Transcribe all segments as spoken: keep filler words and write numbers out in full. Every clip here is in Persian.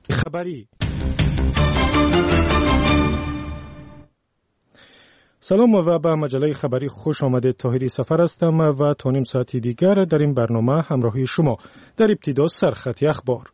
خبری. سلام و به مجله خبری خوش آمده. طاهری سفر هستم و تا نیم ساعتی دیگر در این برنامه همراهی شما. در ابتدا سرخط اخبار.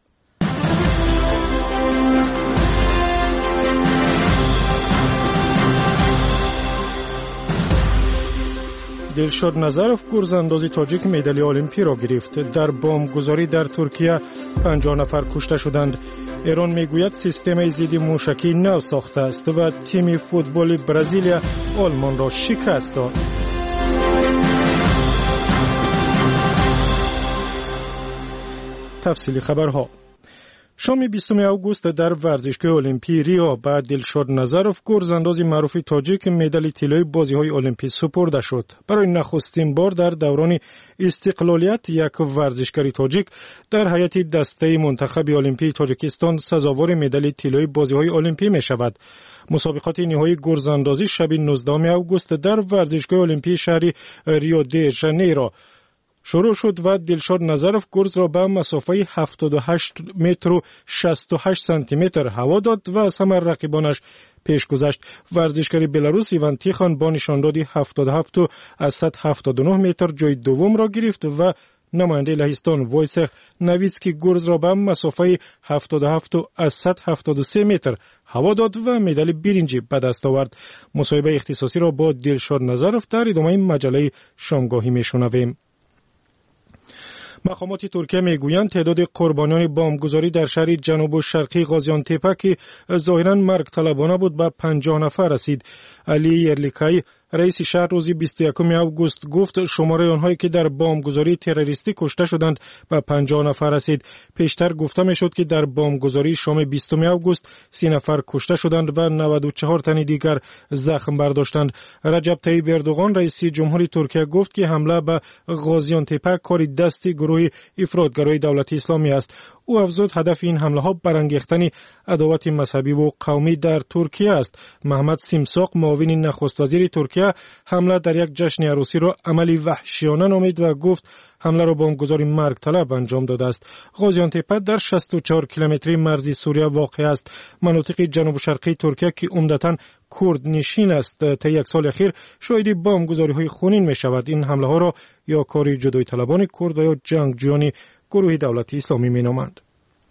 دلشاد نظرف گرزاندازی تاجیک مدال المپی را گرفت. در بمبگذاری در ترکیه پنجاه نفر کشته شدند. ایران میگوید سیستم ضد موشکی نو ساخته است و تیم فوتبال برزیلیا آلمان را شکست داد. تفصیل خبرها. شام بیستم آگوست در ورزشگاه المپی ریا به دلشاد نظرف گرزانداز معروف تاجیک مدال طلایی بازی‌های المپی سپرده شد. برای نخستین بار در دوران استقلالیت یک ورزشکار تاجیک در هیئت دسته منتخب المپی تاجیکستان سزاوار مدال طلایی بازی‌های المپی می‌شود. مسابقات نهایی گرزاندازی شب نوزدهم آگوست در ورزشگاه المپی شهر ریو دی ژانیرو شروع شد و دلشاد نظرف گرز را به مسافه هفتاد و هشت متر و شصت و هشت سانتی متر هوا داد و ثمر رقیبانش پیش گذشت. ورزشکار بلاروس ایوان تیخان با نشاندادی هفتاد و هفت و صد و هفتاد و نه متر جای دوم را گرفت و نماینده لهستان وایسخ نویتسکی گرز را به مسافه هفتاد و هفت و صد و هفتاد و سه متر هوا داد و مدال برنجی به دست آورد. مصاحبه اختصاصی را با دلشاد نظرف در ادامه مجله شامگاهی میشنویم. مقامات ترکیه میگویند تعداد قربانیان بمبگذاری در شهر جنوب و شرقی غازیانتپه که ظاهراً مرگ طلبانه بود به پنجاه نفر رسید. علی یرلیکای رئیس شهر روز بیست و یکم آگوست گفت شماره آنهایی که در بمبگذاری تروریستی کشته شدند به پنجاه نفر رسید. پیشتر گفته میشد که در بمبگذاری شام بیستم آگوست سی نفر کشته شدند و نود و چهار تن دیگر زخم برداشتند. رجب طیب اردوغان رئیس جمهوری ترکیه گفت که حمله به غازیانتپه کار دست گروه افراطگرای دولت اسلامی است. او افزود هدف این حمله ها برانگیختن عداوت مذهبی و قومی در ترکیه است. محمد سیمساق معاون نخست وزیر ترکیه حمله در یک جشن عروسی را عملی وحشیانه نامید و گفت حمله را بمبگذاری مرگ طلب انجام داده است. غازیانتپه در شصت و چهار کیلومتری مرزی سوریه واقع است. مناطق جنوب شرقی ترکیه که عمدتاً کرد نشین است تا یک سال اخیر شاهد بمبگذاری های خونین می شود. این حمله ها را یا کاری جدای طلبان کرد و یا جنگجویان گروه دولت اسلامی می نامند.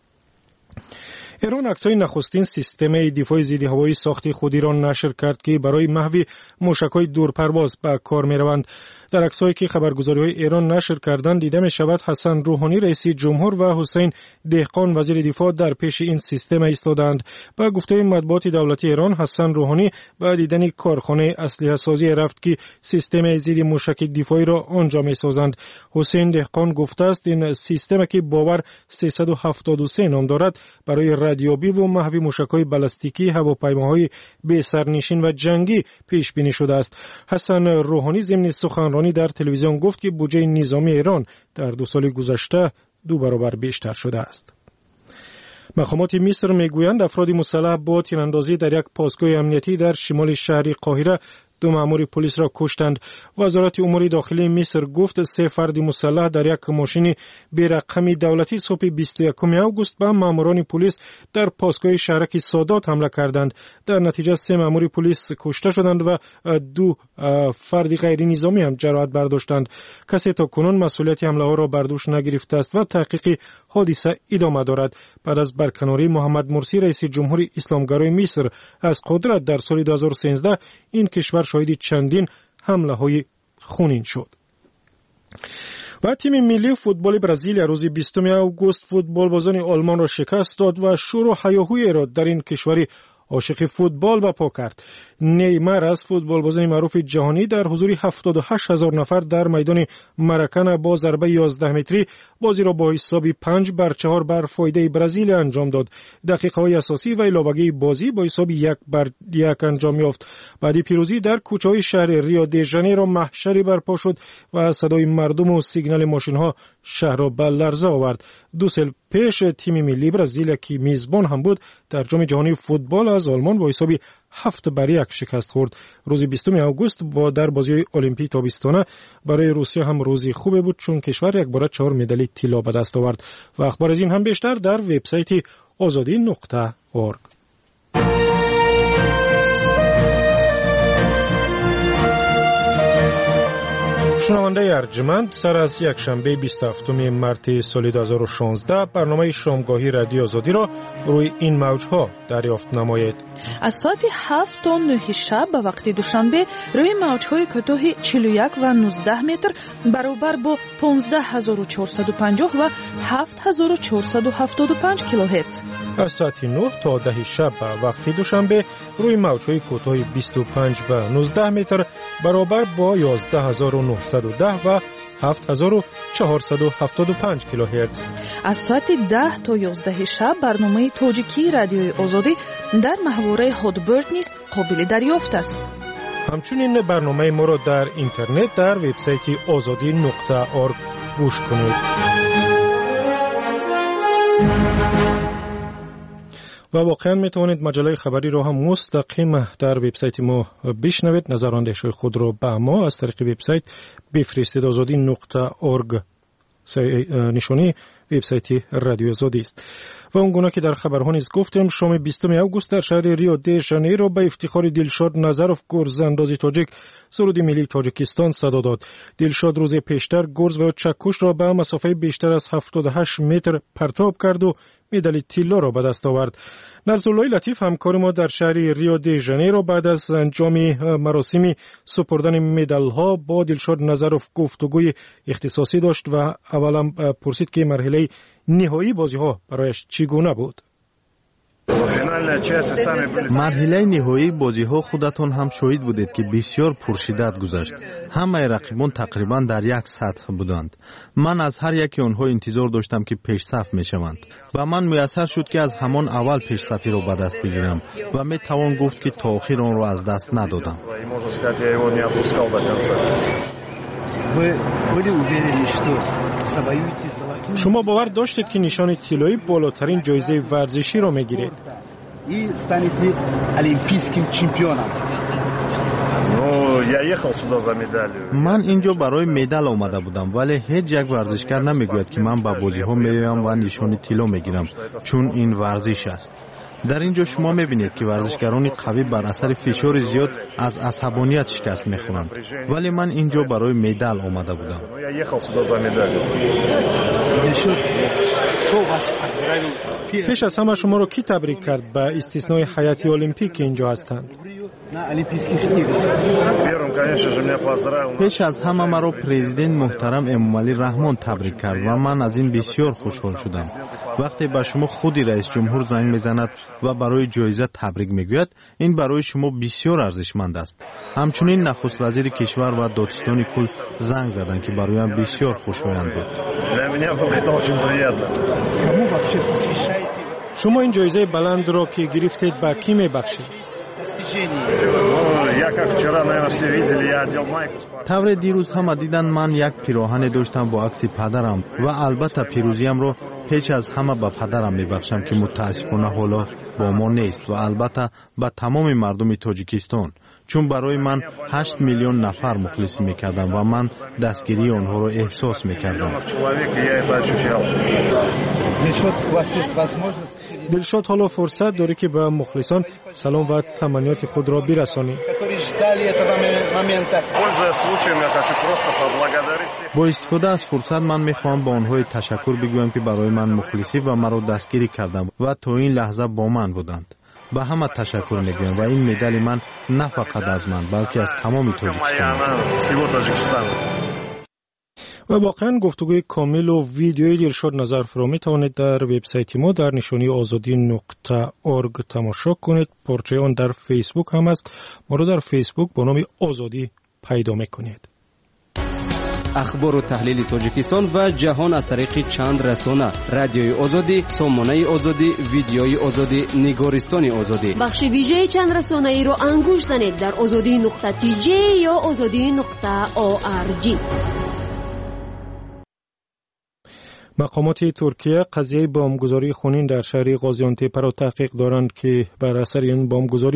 ایران عکس‌های نخستین سیستم دفاع ضد هوایی ساخت خودی را نشر کرد که برای محو موشک‌های دورپرواز به کار می‌روند. در عکس‌هایی که خبرگزاری‌های ایران نشر کردند دیده می‌شود حسن روحانی رئیس جمهور و حسین دهقان وزیر دفاع در پیش این سیستم ایستادند. با گفته مطبوعات دولتی ایران حسن روحانی به دیدن کارخانه اسلحه سازی رفت که سیستم ضد موشک دفاعی را آنجا می‌سازند. حسین دهقان گفته است این سیستم که باور سیصد و هفتاد و سه نام دارد برای ردیابی و محو موشک‌های بالستیکی هواپیماهای بی سرنشین و جنگی پیش بینی شده است. حسن روحانی ضمن سخنرانی در تلویزیون گفت که بودجه نظامی ایران در دو سال گذشته دو برابر بیشتر شده است. مقامات مصر میگویند افراد مسلح با تیراندازی در یک پاسگاه امنیتی در شمال شهر قاهره دو مأمور پلیس را کشتند. وزارت امور داخلی مصر گفت سه فرد مسلح در یک ماشین بی رقم دولتی صبح بیست و یکم آگوست به مأموران پلیس در پاسگاه شهرک سادات حمله کردند. در نتیجه سه مأمور پلیس کشته شدند و دو فرد غیر نظامی هم جراحت برداشتند. کسی تا کنون مسئولیت حمله ها را بر دوش نگرفته است و تحقیق حادثه ادامه دارد. بعد از برکناری محمد مرسی رئیس جمهوری اسلامگرای مصر از قدرت در سال دو هزار و سیزده این کشور شاهد چندین حمله های خونین شد. و تیم ملی فوتبال برزیلیا روز بیستم آگوست فوتبال بازان آلمان را شکست داد و شور و هیاهوی را در این کشوری عاشق فوتبال بپا کرد. نیمار از فوتبال بازان معروف جهانی در حضور هفتاد و هشت هزار نفر در میدان مراکانا با ضربه یازده متری بازی را با حساب پنج بر چهار بر فایده برزیل انجام داد. دقیقه های اساسی و علاوگی بازی با حساب یک بر یک انجام یافت. بعد پیروزی در کوچه های شهر ریو دی ژانیرو محشری برپا شد و صدای مردم و سیگنال ماشین ها شهر را به لرزه آورد. دو سال پیش تیم ملی برزیل که میزبان هم بود در جام جهانی فوتبال از آلمان با حساب هفت بر یک شکست خورد. روز بیستم آگوست با در بازی المپیک تابستانه برای روسیه هم روزی خوبی بود چون کشور یک بار چهار مدال طلا به دست آورد. و اخبار از این هم بیشتر در وبسایت آزادی نقطه اورگ. شنونده ارجمند، سر از یک شنبه بیست و هفتم مارس سال دو هزار و شانزده برنامه شامگاهی رادیو آزادی را روی این موجها دریافت نمایید. از ساعت هفت تا نه شب به وقت دوشنبه روی موجهای کوتاه چهل و یک و نوزده متر برابر با پانزده هزار و چهارصد و پنجاه و هفت هزار و چهارصد و هفتاد و پنج کیلوهرتز. از ساعت نه تا ده شب به وقت دوشنبه روی موجهای کوتاه بیست و پنج و نوزده متر برابر با یازده هزار و نهصد و ده و هفت هزار و چهارصد و هفتاد و پنج کیلوهرتز. از ساعت ده تا یازده شب برنامه تاجیکی رادیوی آزادی در محوره هادبرد نیز قابل دریافت است. همچنین برنامه ما را در اینترنت در وبسایت آزادی نقطه اورگ گوش کنید. و واقعا میتوانید مجله خبری را هم مستقیم در وبسایت ما بشنوید. نظراندهش خود را به ما از طریق وبسایت بفرستید. آزادی نقطه اورگ نشانی وبسایت رادیو آزادی است. و اونگونه که در خبرها نیز گفتیم، شام بیستم اوگوست در شهر ریو دی ژانیرو به افتخار دلشاد نظروف گرزانداز تاجیک سرود ملی تاجیکستان صدا داد. دلشاد روز پیشتر گرز و چکش را به مسافه بیشتر از هفتاد و هشت متر پرتاب کرد و مدال طلا را به دست آورد. نرزالله لطیف همکار ما در شهر ریو دی ژانیرو بعد از انجام مراسم سپردن مدال ها با دلشاد نظروف گفتگوی اختصاصی داشت و اولا پرسید که مرحله نهایی بازی ها برایش چگونه بود. مرحله نهایی بازی ها خودتون هم شاهد بودید که بسیار پرشدت گذشت. همه رقیبان تقریبا در یک سطح بودند. من از هر یکی آنها انتظار داشتم که پیش صف می شوند و من میسر شد که از همان اول پیش صفی را به دست بگیرم و می توان گفت که تا آخر آن را از دست ندادم. شما باور داشتید که نشان طلایی بالاترین جایزه ورزشی را میگیرید؟ من اینجا برای مدال آمده بودم، ولی هیچ یک ورزشکار نمیگوید که من به بازی ها میایم و نشان طلا میگیرم، چون این ورزش است. در اینجا شما میبینید که ورزشکاران قوی بر اثر فشار زیاد از عصبانیت شکست میخورند، ولی من اینجا برای مدال آمده بودم. پیش از همه شما رو کی تبریک کرد به استثنای هیئت المپیک که اینجا هستند؟ پیش از همه مرا پرزیدنت محترم امامعلی رحمان تبریک کرد و من از این بسیار خوشحال شدم. وقتی به شما خودی رئیس جمهور زنگ میزند و برای جایزه تبریک میگوید، این برای شما بسیار ارزشمند است. همچنین نخست وزیر کشور و دادستان کل زنگ زدند که برایم بسیار خوشایند بود. شما این جایزه بلند را که گرفتید به کی میبخشید؟ طور دیروز هم دیدن من یک پیراهن داشتم با عکس پدرم و البته پیروزیم رو پیش از همه به پدرم میبخشم که متاسفانه حالا با ما نیست و البته به تمام مردم تاجیکستان، چون برای من هشت میلیون نفر مخلصی میکردم و من دستگیری آنها رو احساس میکردم. دلشاد حالا فرصت داره که به مخلصان سلام و تمنیات خود را برسانی. با استفاده از فرصت من میخوام با آنها تشکر بگویم که برای من مخلصی و مرا دستگیری کردند و تا این لحظه با من بودند. به همه تشکر میگویم و این مدال من نه فقط از من بلکه از تمام تاجیکستان. و واقعا گفتگوی کامل و ویدیوی دلشاد نظروف را می توانید در وبسایت ما در نشانی آزادی نقطه اورگ تماشا کنید. پارچه آن در فیسبوک هم است. ما را در فیسبوک با نام آزادی پیدا میکنید. اخبار و تحلیل تاجیکستان و جهان از طریق چند رسانه: رادیوی آزادی، سامانه آزادی، ویدیوی آزادی، نگارستان آزادی. بخش ویژه چند رسانه ای رو انگوش زنید در آزادی نقطه تی جی یا آزادی نقطه او آر جی. مقامات ترکیه قضیه بمبگذاری خونین در شهر غازیانتپ را تحقیق دارند که بر اثر این بمبگذاری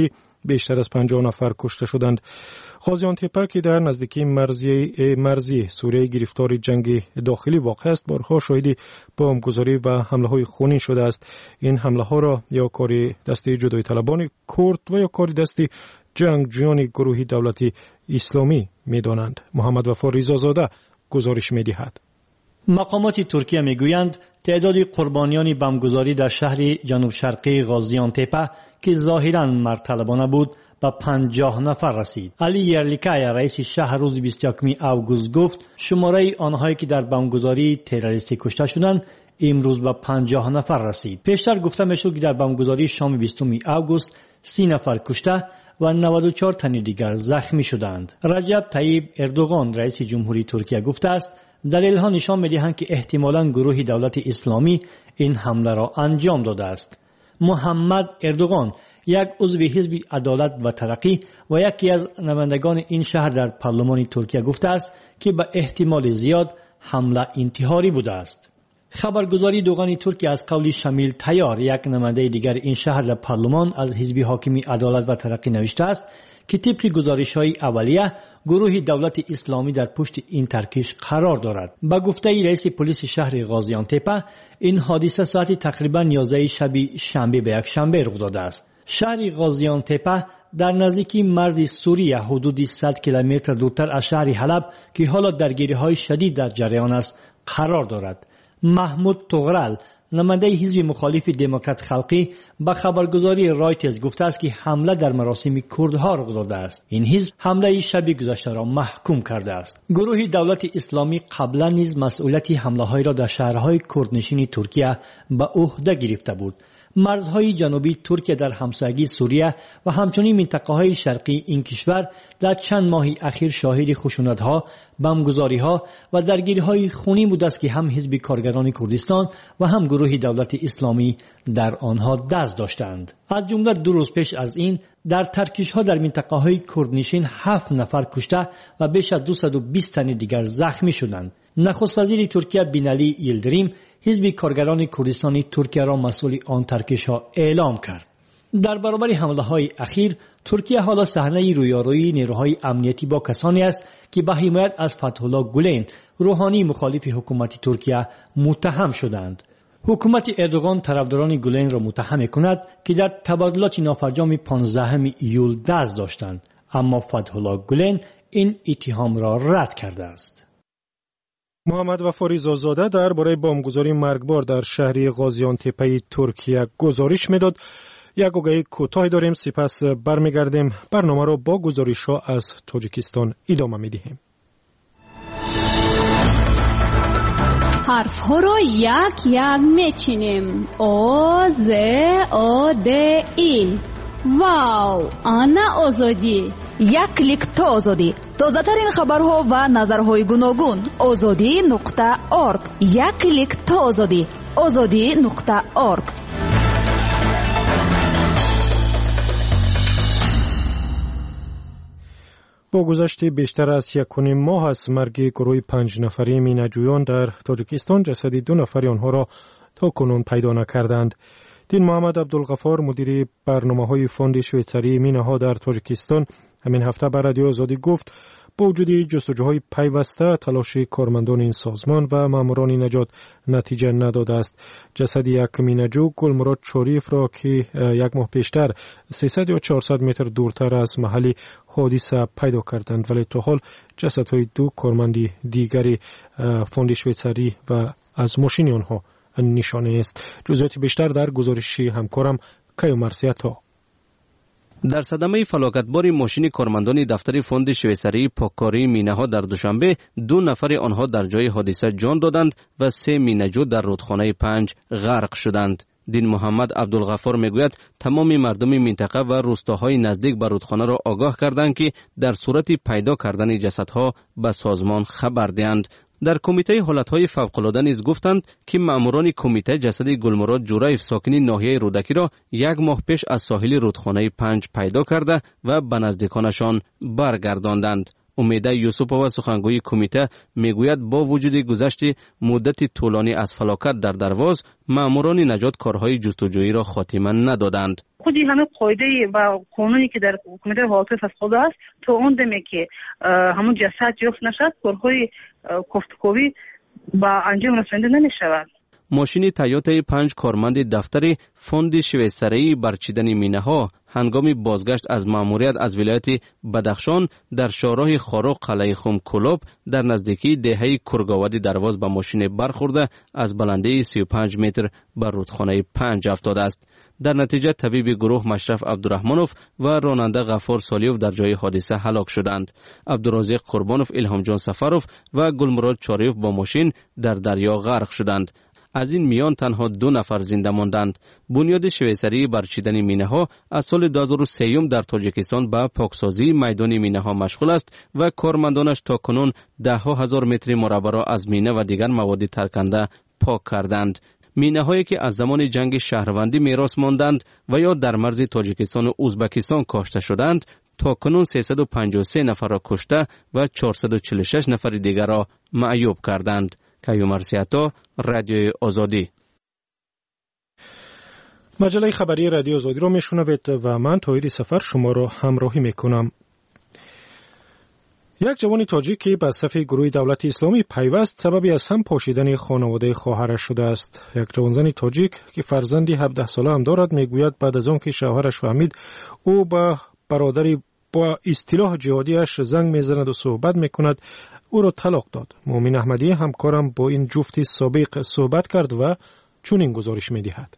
بیشتر از پنجاه نفر کشته شدند. غازیان تپه که در نزدیکی مرزی مرزی سوریه گرفتار جنگ داخلی واقع است، بارها شاهد بمبگذاری و حمله های خونین شده است. این حمله ها را یا کاری دست جدای طلبان کرد و یا کاری دست جنگجویان گروه دولت اسلامی می دانند. محمد وفا ریزازاده گزارش می دهد. مقامات ترکیه می گویند تعداد قربانیان بمبگذاری در شهر جنوب شرقی غازیان تپه که ظاهراً مرد طلبانه بود به پنجاه نفر رسید. علی یرلیکای رئیس شهر روز بیست و یکم اوگوست گفت شماره آنهایی که در بمبگذاری تروریستی کشته شدند امروز به پنجاه نفر رسید. پیشتر گفته میشد که در بمبگذاری شام بیستم اوگوست سی نفر کشته و نود و چهار تن دیگر زخمی شدند. رجب طیب اردوغان رئیس جمهوری ترکیه گفته است دلیل ها نشان می‌دهند که احتمالاً گروه دولت اسلامی این حمله را انجام داده است. محمد اردوغان یک عضو حزب عدالت و ترقی و یکی از نمایندگان این شهر در پارلمان ترکیه گفته است که به احتمال زیاد حمله انتحاری بوده است. خبرگزاری دوغان ترکیه از قول شمیل تیار یک نماینده دیگر این شهر در پارلمان از حزب حاکم عدالت و ترقی نوشته است که طبق گزارش‌های اولیه گروه دولت اسلامی در پشت این ترکیش قرار دارد. با گفته رئیس پلیس شهر غازیان تپه این حادثه ساعت تقریبا یازده شب شنبه به یک شنبه رخ داده است. شهر غازیان تپه در نزدیکی مرز سوریه حدود صد کیلومتر دورتر از شهر حلب که حالا درگیری‌های شدید در جریان است قرار دارد. محمود طغرل نماینده حزب مخالف دموکرات خلقی با خبرگزاری رایترز گفته است که حمله در مراسم کردها رخ داده است. این حزب حمله شب گذشته را محکوم کرده است. گروه دولت اسلامی قبلا نیز مسئولیت حمله های را در شهرهای کردنشین ترکیه به عهده گرفته بود. مرزهای جنوبی ترکیه در همسایگی سوریه و همچنین منطقه‌های شرقی این کشور در چند ماه اخیر شاهد خشونت‌ها، بمبگذاری‌ها و درگیری‌های خونین بوده است که هم حزب کارگران کردستان و هم گروه دولت اسلامی در آنها دست داشتند. از جمله دو روز پیش از این در ترکیش‌ها در منطقه‌های کردنشین هفت نفر کشته و بیش از دویست و بیست تن دیگر زخمی شدند. نخست وزیر ترکیه بینالی یلدریم حزب کارگران کردستان ترکیه را مسئول آن ترکیش‌ها اعلام کرد. در برابر حمله‌های اخیر ترکیه حالا صحنه رویارویی نیروهای امنیتی با کسانی است که به حمایت از فتح الله گولن روحانی مخالف حکومت ترکیه متهم شدند. حکومت اردوغان طرفداران گولن را متهم می‌کند که در تبادلات نافرجام پانزدهم ایول دست داشتند، اما فتح الله گولن این اتهام را رد کرده است. محمد وفا ریزازاده درباره بمبگذاری مرگبار در شهر غازیان تپه ترکیه گزارش میداد. یک آگهی کوتاه داریم، سپس برمیگردیم. برنامه را با گزارش‌ها از تاجیکستان ادامه میدهیم. حرف ها را یک یک میچینیم. او ز او د ای. واو، آنا آزادی. یک کلیک تا آزادی. تازه ترین خبرها و نظرهای گوناگون. آزادی نقطه ارگ. یک کلیک تا آزادی. آزادی نقطه ارگ. با گذشت بیشتر از یک و نیم ماه از مرگ گروه پنج نفری مینه‌جویان در تاجیکستان، جسد دو نفر آنها را تا کنون پیدا نکردند. دین محمد عبدالغفار مدیر برنامه‌های فوند شویتزری مینه‌ها در تاجیکستان همین هفته بر رادیو آزادی گفت با وجود جستجوهای پیوسته تلاش کارمندان این سازمان و ماموران نجات نتیجه نداده است. جسد یک مینه‌جو گلمراد شریف را که یک ماه پیشتر سیصد یا چهارصد متر دورتر از محل حادثه پیدا کردند، ولی تا حال جسدهای دو کارمند دیگری فوند شویتزری و از ماشین آنها نشانه است. جزئیات بیشتر در گزارش همکارم کیو مرسیتا. در صدمه فلاکتبار ماشین کارمندان دفتر فوند شویتزری پاککاری مینه‌ها در دوشنبه، دو نفر آنها در جای حادثه جان دادند و سه مینه‌جو در رودخانه پنج غرق شدند. دین محمد عبدالغفار میگوید تمام مردم منطقه و روستاهای نزدیک به رودخانه را آگاه کردند که در صورت پیدا کردن جسدها به سازمان خبر دهند. در کمیته حالتهای فوق‌العاده نیز گفتند که ماموران کمیته جسد گلمراد جوریف ساکن ناحیه رودکی را یک ماه پیش از ساحل رودخانه پنج پیدا کرده و به نزدیکانشان برگرداندند. امیده یوسفова سخنگوی کمیته میگوید با وجود گذشت مدت طولانی از فلاکت در درواز، ماموران نجات کارهای جستجویی را خاتمه ندادند. خودی همه قاعده و قانونی که در کمیته حالت فسخورده است تا اون دمی که همون جسد جفت نشد کارهای گفتگویی با انجام رسانده نمیشود. ماشین تویوتا پنج کارمند دفتر فوند شویسری برچیدن مینه‌ها هنگام بازگشت از مأموریت از ولایت بدخشان در شاهراه خاروق قلعه خم کلوب در نزدیکی دهه کرگاودی درواز به ماشین برخورده از بلندی سی و پنج متر بر رودخانه پنج افتاده است. در نتیجه طبیب گروه مشرف عبدالرحمنوف و راننده غفار سالیوف در جای حادثه هلاک شدند. عبدالرزاق قربانوف، الهام جان سفروف و گلمراد چاریوف با ماشین در دریا غرق شدند. از این میان تنها دو نفر زنده ماندند. بنیاد شویسری برچیدن مینه ها از سال دو هزار و سه در تاجیکستان به پاکسازی میدان مینه ها مشغول است و کارمندانش تا کنون ده ها هزار متر مربع را از مینه و دیگر مواد ترکنده پاک کردند. مینه هایی که از زمان جنگ شهروندی میراث ماندند و یا در مرز تاجیکستان و ازبکستان کاشته شدند تا کنون سیصد و پنجاه و سه نفر را کشته و چهارصد و چهل و شش نفر دیگر را معیوب کردند. کیومر سیاتا، رادیو آزادی. مجله خبری رادیو آزادی را میشنوید و من توحید سفر شما را همراهی میکنم. یک جوان تاجیک که به صف گروه دولت اسلامی پیوست سببی از هم پاشیدن خانواده خواهرش شده است. یک جوانزن تاجیک که فرزندی هفده ساله هم دارد میگوید بعد از آن که شوهرش فهمید او با برادری با اصطلاح جهادیش زنگ میزند و صحبت میکند او را طلاق داد. مومن احمدی همکارم با این جفت سابق صحبت کرد و چون این گزارش میدهد.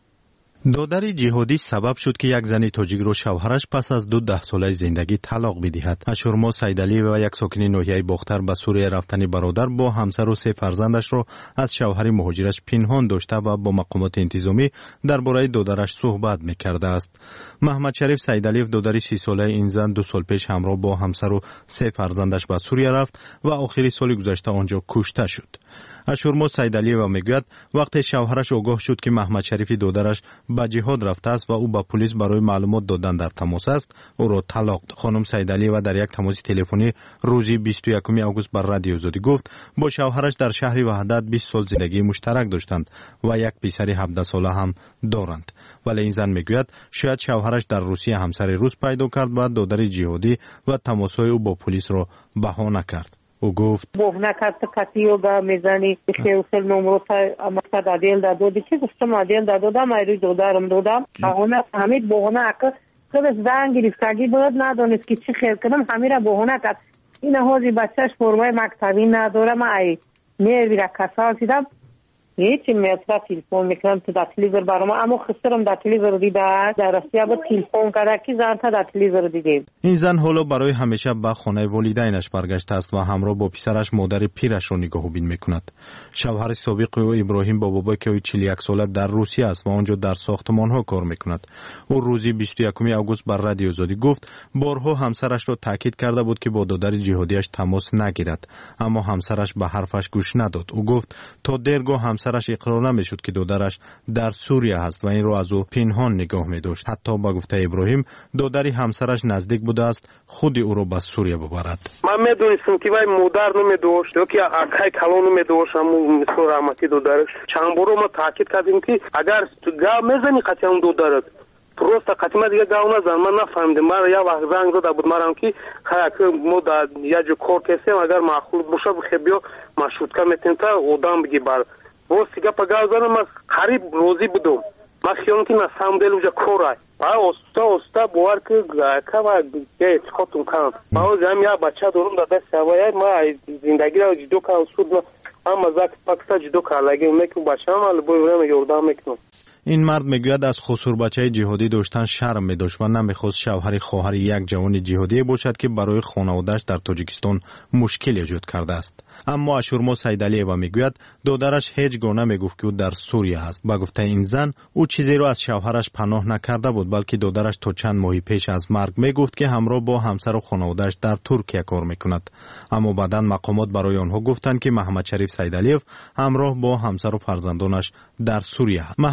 دادر جهادی سبب شد که یک زن تاجیک رو شوهرش پس از دو ده ساله زندگی طلاق بدهد. اشورما سیدعلی و یک ساکن ناحیه باختر به سوریه رفتن برادر با همسر و سه فرزندش را از شوهر مهاجرش پنهان داشته و با مقامات انتظامی درباره دادرش صحبت میکرده است. محمد شریف سیدعلی دادر سی ساله این زن دو سال پیش همراه با همسر و سه فرزندش به سوریه رفت و آخر سال گذشته آنجا کشته شد. اشورما سیدعلی و میگوید وقتی شوهرش آگاه شد که محمد شریف دادرش به جهاد رفته است و او با پلیس برای معلومات دادن در تماس است، او را طلاق داد. خانم سیدعلی و در یک تماس تلفنی روزی بیست و یکم آگوست بر رادیو آزادی گفت با شوهرش در شهر وحدت بیست سال زندگی مشترک داشتند و یک پسر هفده ساله هم دارند. ولی این زن میگوید شاید شوهرش در روسیه همسر روس پیدا کرد و دادر جهادی و تماس‌های او با پلیس را بهانه کرد. او گفت بهونه کرد کتیو به میزنی که اصل نمرو تا مقصد عدیل دادو دیگه گفتم عدیل دادو دام ایروی دادارم دادم بهونه همین بهونه اکر خودش زنگ گرفتگی بود ندانست که چی خیر کنم همین را بهونه کرد. این هازی بچهش فرمای مکتبی نداره ما ای میروی را کسال دیدم هیچی میتره تلفن میکنم تو در تلیویزر برام اما خسرم در تلیویزر دیده در رسیه با تلفن کرده که زن تا در تلیویزر دیده. این زن حالا برای همیشه به خانه والدینش برگشته است و همراه با پسرش مادر پیرش را نگاهبین میکند. شوهر سابق او ابراهیم بابابا که او چهل و یک ساله در روسیه است و آنجا در ساختمان ها کار میکند. او روزی بیست و یکم آگوست بر رادیو آزادی گفت بارها همسرش را تاکید کرده بود که با دادر جهادیش تماس نگیرد، اما همسرش به حرفش گوش نداد. او گفت تا دیرگاه همسرش اقرار نمیشد که دادرش در سوریه است و این را از او پنهان نگاه می‌داشت. حتی با گفته ابراهیم دادری همسرش نزدیک بوده است خود او را به سوریه ببرد. من میدونستم که وای مادر نمی‌داشت که اکای کلون نمی‌داشت همون مثل رحمتی دادرش. چند بار ما تاکید کردیم که اگر گا میزنی قطعا دادرت просто قطعا دیگه گاو نزن. من نفهمیدم. من یا وقت زنگ داده بود مرام که خیلی ما در یه جو کار کسیم اگر معقول باشه بخیر بیا مشروط کنیم تا آدم بگی بر بس دیگه پگازانم از قریب روزی بودم. من خیالم که на самом деле уже корай. А оста оста бовар ки кава я эцхотум кам. Баоз ам я бача дорум дада савая ма зиндагиро ҷудо кардам суд ама зак пакса ҷудо кардагим мекун бачам ал бо ям ёрдам мекунам. این مرد میگوید از خسور بچه جهادی داشتن شرم می‌داشت و نمی‌خواست شوهر خواهر یک جوان جهادی باشد که برای خانواده‌اش در تاجیکستان مشکل ایجاد کرده است. اما اشورما سیدعلی و میگوید دادرش هیچ گونه میگفت که او در سوریه است. با گفته این زن او چیزی را از شوهرش پناه نکرده بود، بلکه دادرش تا چند ماه پیش از مرگ میگفت که همراه با همسر و خانواده‌اش در ترکیه کار میکند. اما بعداً مقامات برای آنها گفتند که محمد شریف سیدعلی همراه با همسر و فرزندانش در سوریه است. محمد شریف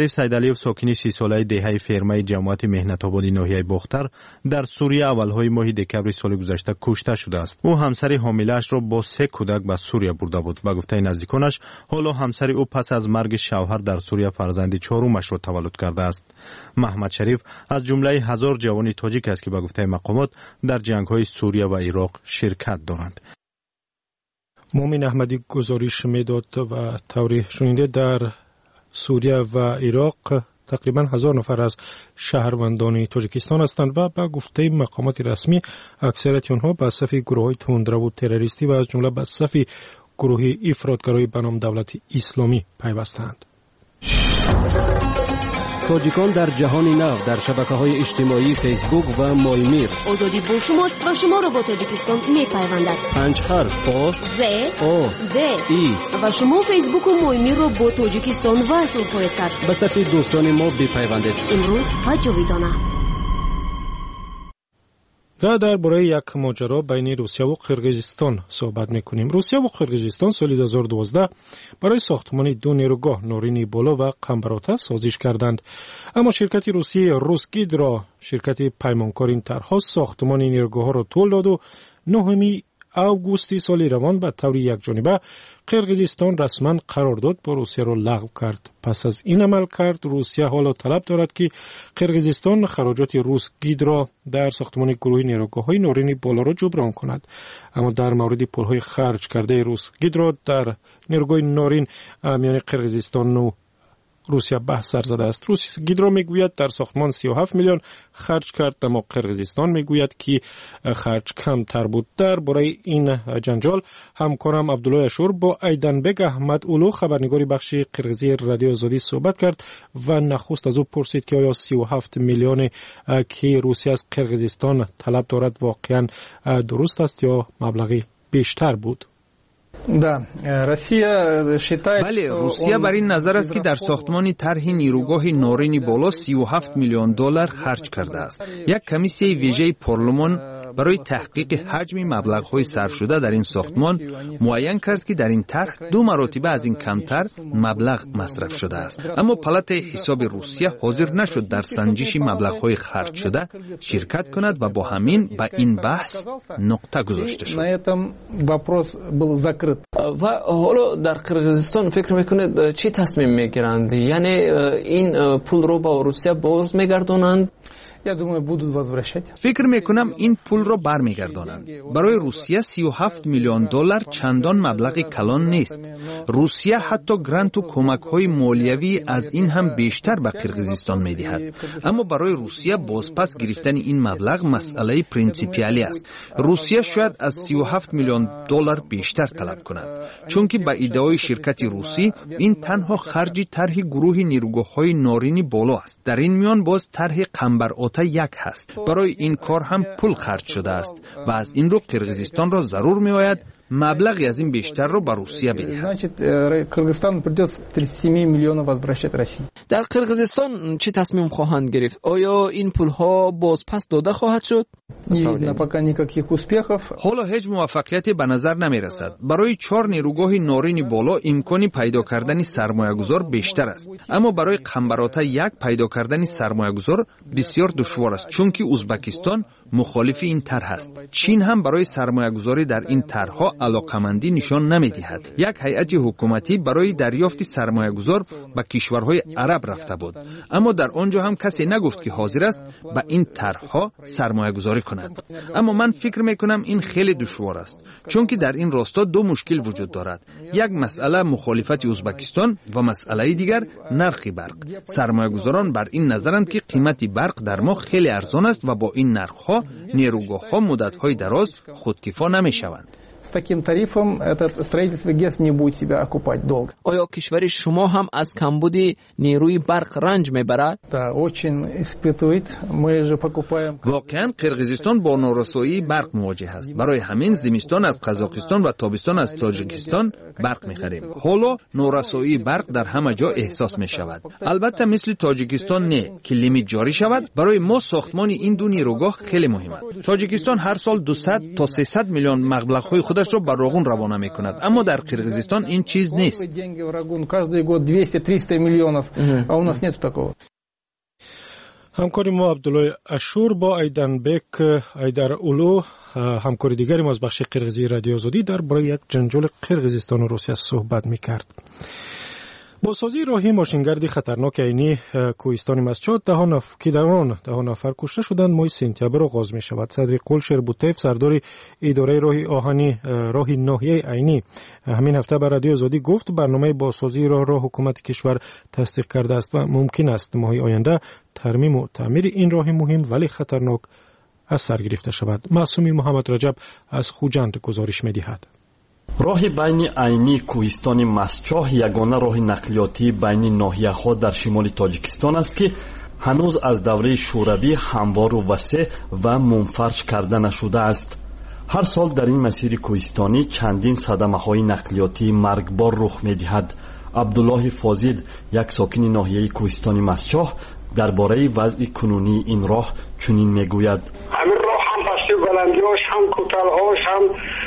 شریف سیدعلیوف ساکن سی ساله دهه فرمای جماعت مهنت آبادی ناحیه باختر در سوریه اولهای ماه دکبر سال گذشته کشته شده است. او همسر حامله‌اش را با سه کودک به سوریه برده بود. به گفته نزدیکانش حالا همسر او پس از مرگ شوهر در سوریه فرزند چهارمش را تولد کرده است. محمد شریف از جمله هزار جوان تاجیک است که به گفته مقامات در جنگ‌های سوریه و عراق شرکت دارند. مومن احمدی گزارش میداد و طوری شنیده در سوریه و عراق تقریبا هزار نفر از شهروندان تاجیکستان هستند و با گفته مقامات رسمی اکثریت آنها به صف گروه‌های تندرو و تروریستی و از جمله به صف گروه افراطگرای به نام دولت اسلامی پیوستند. تاجیکان در جهان نو در شبکه‌های اجتماعی فیسبوک و مایمیر. آزادی با شما و شما را با تاجیکستان می‌پیوندد. پنج حرف آ ز آ د ای و شما فیسبوک و مایمیر را با تاجیکستان وصل خواهید کرد. به صف دوستان ما بپیوندید. امروز و جاویدانه. و درباره یک ماجرا بین روسیه و قرقیزستان صحبت میکنیم. روسیه و قرقیزستان سال دو هزار و دوازده برای ساختمان دو نیروگاه نورینی بالا و قنبراته سازش کردند. اما شرکت روسی روسگیدرو، شرکت پیمانکار این طرحها، ساختمان نیروگاه ها را طول داد و نهم آگوست سال روان به طور یک جانبه قرقیزستان رسما قرارداد با روسیه را لغو کرد. پس از این عمل کرد روسیه حالا طلب دارد که قرقیزستان خراجات روسگیدرو در ساختمان گروه نیروگاه‌های نورینی بالا را جبران کند. اما در مورد پول‌های خرج کرده روسگیدرو در نیروگاه نورین میان قرقیزستان و روسیه بحث سر زده است. روسگیدرو میگوید در ساختمان سی و هفت میلیون خرج کرد، اما قرقیزستان میگوید که خرج کمتر بود. درباره این جنجال همکارم عبدالله اشور با ایدنبگ احمد اولو خبرنگار بخش قرقیزی رادیو آزادی صحبت کرد و نخست از او پرسید که آیا سی و هفت میلیون که روسیه از قرقیزستان طلب دارد واقعا درست است یا مبلغی بیشتر بود؟ بله، روسیه بر این نظر است که در ساختمان طرح نیروگاه نورینی بالا سی و هفت میلیون دلار خرج کرده است. یک کمیسیه ویژه پارلمان برای تحقیق حجم مبلغ‌های صرف شده در این ساختمان معین کرد که در این طرح دو مرتبه از این کمتر مبلغ مصرف شده است. اما پالات حساب روسیه حاضر نشد در سنجش مبلغ‌های خرج شده شرکت کند و با همین به این بحث نقطه گذاشته شد. و حالا در قرقیزستان فکر میکنید چی تصمیم میگیرند؟ یعنی این پول رو با روسیه باز میگردونند؟ فکر میکنم این پول را برمیگردانند. برای روسیه سی و هفت میلیون دلار چندان مبلغ کلان نیست. روسیه حتی گرانت و کمک های مالیوی از این هم بیشتر به قرقیزستان میدهد. اما برای روسیه بازپس گرفتن این مبلغ مسئله پرینسیپیالی است. روسیه شاید از سی و هفت میلیون دلار بیشتر طلب کند، چون که به ادعای شرکت روسی این تنها خرج طرح گروه نیروگاه های نورینی بالا است. در این میان باز طرح قنبراته یک هست. برای این کار هم پول خرج شده است و از این رو قرقیزستان را ضرور می آید مبلغی از این بیشتر رو به روسیه بدهد. در قرقیزستان چه تصمیم خواهند گرفت؟ آیا این پول ها باز پس داده خواهد شد؟ حالا هیچ موفقیتی به نظر نمی رسد. برای چهار نیروگاه نورینی بالا امکانی پیدا کردن سرمایه گذار بیشتر است، اما برای قنبراته یک پیدا کردن سرمایه گذار بسیار دشوار است، چون که ازبکستان مخالف این طرح است. چین هم برای سرمایه گذاری در این طرحها علاقمندی نشان نمی دهد. یک هیئت حکومتی برای دریافت سرمایه گذار به کشورهای عرب رفته بود، اما در آنجا هم کسی نگفت که حاضر است به این طرحها سرمایه گذاری کند. اما من فکر می کنم این خیلی دشوار است، چون که در این راستا دو مشکل وجود دارد. یک مسئله مخالفت ازبکستان و مسئله دیگر نرخ برق. سرمایه گذاران بر این نظرند که قیمت برق در ما خیلی ارزان است و با این نرخ‌ها نیروگاه‌ها مدت‌های دراز خودکفا نمی‌شوند. С таким тарифом этот строительство ГЭС не будет себя окупать долго. آیا کشور شما هم از کمبودی نیروی برق رنج میبرد؟ Да, очень испытывает. Мы же покупаем. واقعا قرقیزستان با نارسایی برق مواجه است. برای همین زمستان از قزاقستان و تابستان از تاجیکستان برق می‌خریم. حالا نارسایی برق در همه جا احساس می‌شود. البته مثل تاجیکستان نه که لیمیت جاری شود. برای ما ساختمان این دو نیروگاه خیلی مهم است. تاجیکستان هر سال دویست تا سیصد میلیون مبلغ خود خودش را به روغن روانه میکند. اما در قرقیزستان این چیز نیست. همکاری ما عبدالله اشور با ایدنبک ایدر اولو همکاری دیگری ما از بخش قرقیزی رادیو آزادی در برای یک جنجال قرقیزستان و روسیه صحبت میکرد. با سازی راهی ماشینگردی خطرناک عینی کوهستان مسچات ده نفر که در آن ده نفر کشته شدند ماه سپتامبر آغاز می شود. صدر قل شربوتیف سردار اداره راه آهنی راه ناحیه عینی همین هفته بر رادیو آزادی گفت برنامه بازسازی راه را حکومت کشور تصدیق کرده است و ممکن است ماه آینده ترمیم و تعمیر این راه مهم ولی خطرناک از سر گرفته شود. معصومی محمد رجب از خوجند گزارش می دهد. راه بین عینی کوهستان مسچاه یگانه راه نقلیاتی بین ناحیه‌ها در شمال تاجیکستان است که هنوز از دوره شوروی هموار و وسیع و منفرج کرده نشده است. هر سال در این مسیر کوهستانی چندین صدمه‌های نقلیاتی مرگبار رخ می‌دهد. عبدالله فاضل یک ساکن ناحیه کوهستان مسچاه درباره وضع کنونی این راه چنین میگوید: همین راه هم پشت بلندی‌هاش هم کوتاه‌هاش هم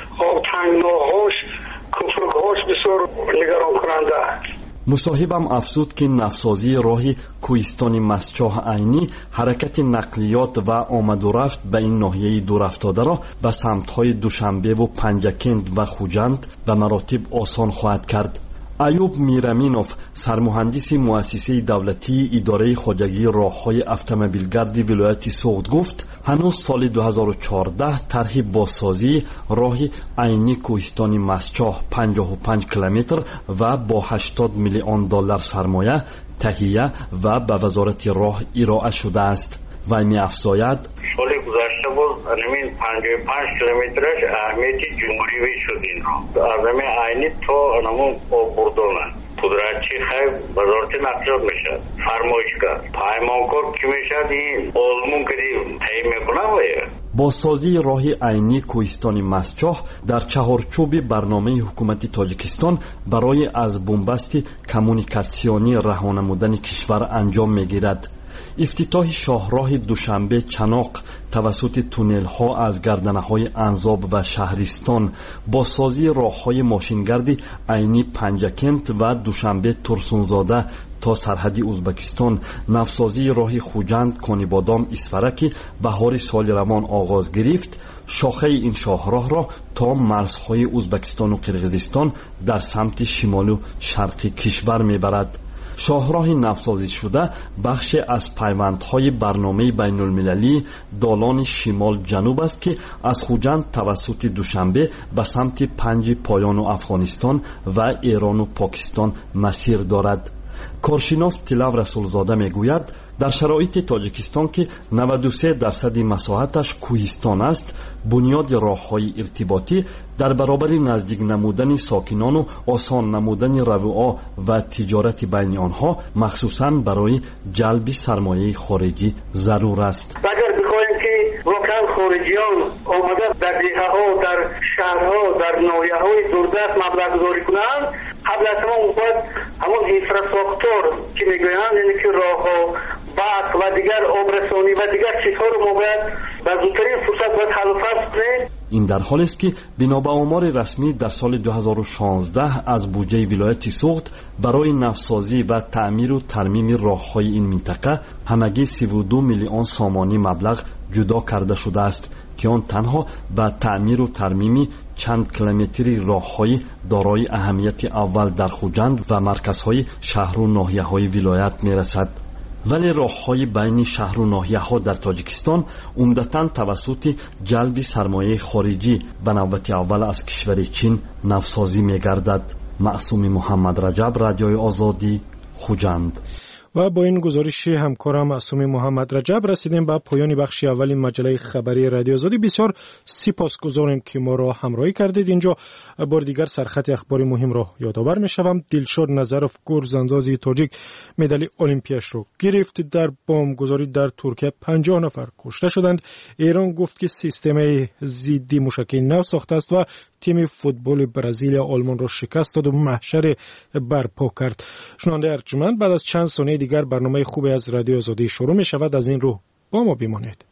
تنگناهاش کفرگاهاش بسیار نگران کننده است. مصاحبم افزود که نفسازی راه کوهستان مسچاه عینی حرکت نقلیات و آمد و رفت به این ناحیه دور افتاده را به سمت‌های دوشنبه و پنجکند و خوجند به مراتب آسان خواهد کرد. ایوب میرامینوف سرمهندس مؤسسه دولتی اداره خواجگی راه‌های اتومبیلگرد ولایت سوغد گفت هنوز سال دو هزار و چهارده طرح بازسازی راه عینی کوهستان مسچاه پنجاه و پنج کیلومتر و با هشتاد میلیون دلار سرمایه تهیه و به وزارت راه ارائه شده است. و می افزاید سال گذشته بود همین پنجاه و پنج کیلومترش اهمیتی جمهوری شد این را از همین عینی تا همون آبوردان پودرچی خیلی وزارت نقلیات میشد فرمایشگر پیمانکار کی میشد این آلمون کردیم تهیه میکنه باید. بازسازی راه عینی کوهستان مسچاه در چهارچوب برنامه حکومت تاجیکستان برای از بنبست کمونیکاسیونی رها نمودن کشور انجام میگیرد. افتتاح شاهراه دوشنبه چناق توسط تونل ها از گردنه های انزاب و شهرستان، بازسازی راه های ماشینگردی عینی پنجکمت و دوشنبه ترسونزاده تا سرحد ازبکستان، نفسازی راه خوجند کانیبادام اسفرکی بهار سال روان آغاز گرفت. شاخه این شاهراه را تا مرزهای ازبکستان و قرقیزستان در سمت شمال و شرقی کشور میبرد. شاهراه نفسازی شده بخش از پیوندهای برنامه بین المللی دالان شمال جنوب است که از خوجند توسط دوشنبه به سمت پنج پایان و افغانستان و ایران و پاکستان مسیر دارد. کارشناس تلاو رسولزاده میگوید در شرایط تاجیکستان که نود و سه درصد مساحتش کوهستان است، بنیاد راه‌های ارتباطی در برابر نزدیک نمودن ساکنان و آسان نمودن روعه و تجارت بین آنها مخصوصاً برای جلب سرمایه خارجی ضرور است. اگر بخواهیم که واقعا خارجیان آمده در دیه‌ها در شهرها در ناحیه‌های دوردست مبلغ گذاری کنند، قبل از همه باید همون اینفراستراکچور که میگویند یعنی که راه‌ها برق و دیگر آبرسانی و دیگر چیزها رو ما باید در زودترین فرصت باید حل و فصل کنیم. این در حالی است که بنا به آمار رسمی در سال دو هزار و شانزده از بودجه ولایت سوغد برای نفسازی و تعمیر و ترمیم راه‌های این منطقه همگی سی و دو میلیون سامانی مبلغ جدا کرده شده است که آن تنها به تعمیر و ترمیم چند کیلومتری راه‌های دارای اهمیت اول در خوجند و مرکزهای شهر و ناحیه‌های ولایت می‌رسد. ولی راه‌های بین شهر و ناحیه‌ها در تاجیکستان عمدتاً توسط جلب سرمایه خارجی به نوبت اول از کشور چین نفسازی می‌گردد. معصوم محمد رجب، رادیوی آزادی، خوجند. و با این گزارش همکارم معصوم محمد رجب رسیدیم به پایان بخش اول مجله خبری رادیو آزادی. بسیار سپاسگزاریم که ما را همراهی کردید. اینجا بار دیگر سرخط اخبار مهم را یادآور می‌شوم. دلشاد نظرف گرزانداز تاجیک مدال المپیاش را گرفت. در بمبگذاری در ترکیه پنجاه نفر کشته شدند. ایران گفت که سیستم ضد موشکی نو ساخته است و تیم فوتبال برزیل آلمان را شکست داد و محشر برپا کرد. شنونده ارجمند، بعد از چند ثانیه دیگر برنامه خوبی از رادیو آزادی شروع می شود. از این رو با ما بمانید.